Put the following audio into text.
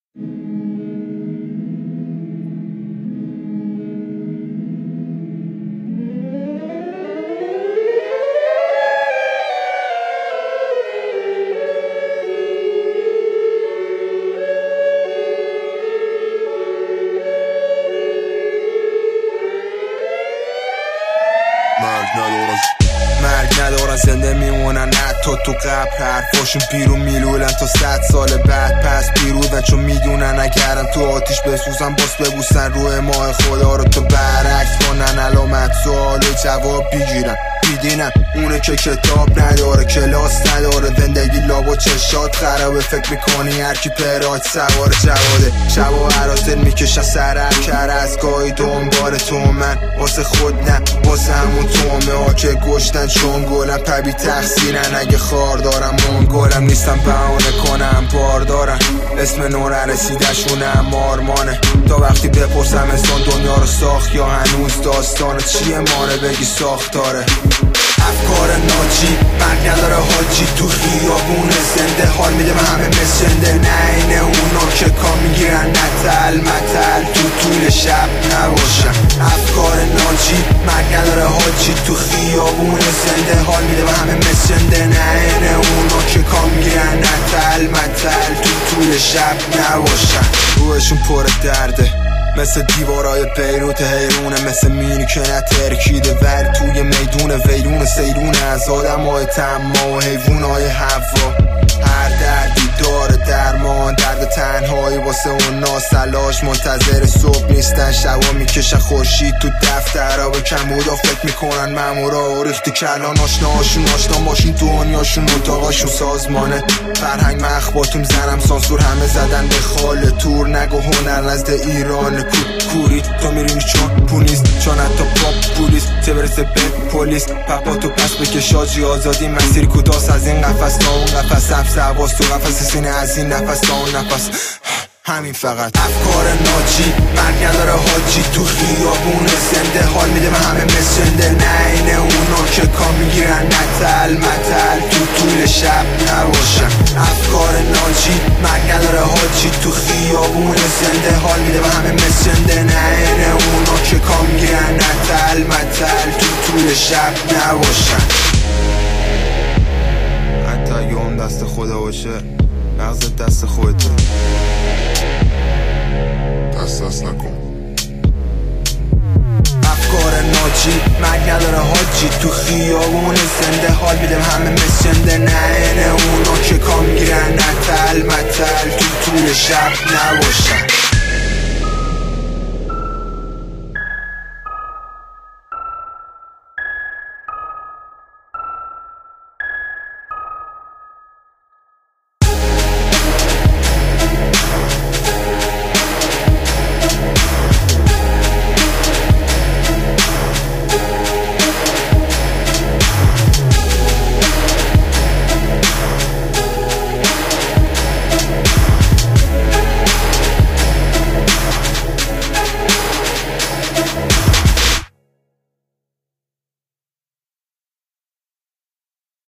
مرگ ندارن زنده میمونن حتی تو قبر حرفاشون پیرو میلولن تا 100 سال بعد پس پیرودن چون میدونن اگرم تو آتیش بسوزن باز ببوسن روی ماه خدا رو تو برعکس کنن علامت سوال و جواب بگیرن بیدینم اونه که کتاب نداره کلاس نداره زندگی لاب و چشات خرابه فکر میکنی هرکی پراید سوار جواده شبا عرازل میکشن سر کر از گاهی دنبال تو من واسه خود نه واسه همون تومه ها که گشتن چون گلم طبی تقصیرن اگه خار دارم منگلم نیستم بهانه کنم بار دارن اسم نور رسیدشونم مارمانه تا وقتی بپرسم انسان دنیا رو ساخت یا هنوز داستان چیه مانه بگی ساختاره افکار ناجی مرگ نداره حاجی تو خیابون زنده حال میده به همه مسنده نه اینه اونا که کام میگیرن نتل متل تو طول شب نباشن افکار ناجی مرگ نداره حاجی تو خیابون زنده حال میده به همه مسنده نه اینه اونا که کام میگیرن نتل متل تو طول شب نباشن روحشون پر درده مثل دیوارای بیروت حیرونه مثل مینی که نترکیده ور توی میدون ویرون سیرونه از آدم های تما و حیوان های هوا هر دردی داره درمان درد تنهایی واسه اون ناسلاش منتظر صبح نیستن شبا میکشن خورشید تو دفترها به کمبودا فکر میکنن مامورا و ریختی کلان آشناهاشون آشنا باشین دنیاشون اتاقاشون سازمانه فرهنگ مخباتون زنم سانسور همه زدن به خال تور نگو هنر نزد ایران کوری تو میرینی چون پونیست چون حتی پاپ پولیس چه برسه به پلیس پپا تو پس بکش آجی آزادی مسیر کداست از این قفص تا اون قفص حبس حواس تو قفص سینه از این نفس تا اون نفس همین فقط افکار ناجی مرگ نداره حاجی تو خیابون زنده حال میده به همه مسنده نه اینه اونا که کام میگیرن نتل متل تو طول شب نباشن افکار ناجی مرگ نداره حاجی تو خیابون زنده حال میده به همه مسنده نه اینه اونا که کام میگیرن نتل متل تو طول شب نباشن حتی اگه اون دست خدا باشه مغزت دست خودته دست نکن افکار ناجی مرگ نداره حاجی تو خیابون زنده حال میدم همه مسنده نه اینه اونا که کام میگیرن نتل متل تو طول شب نباشن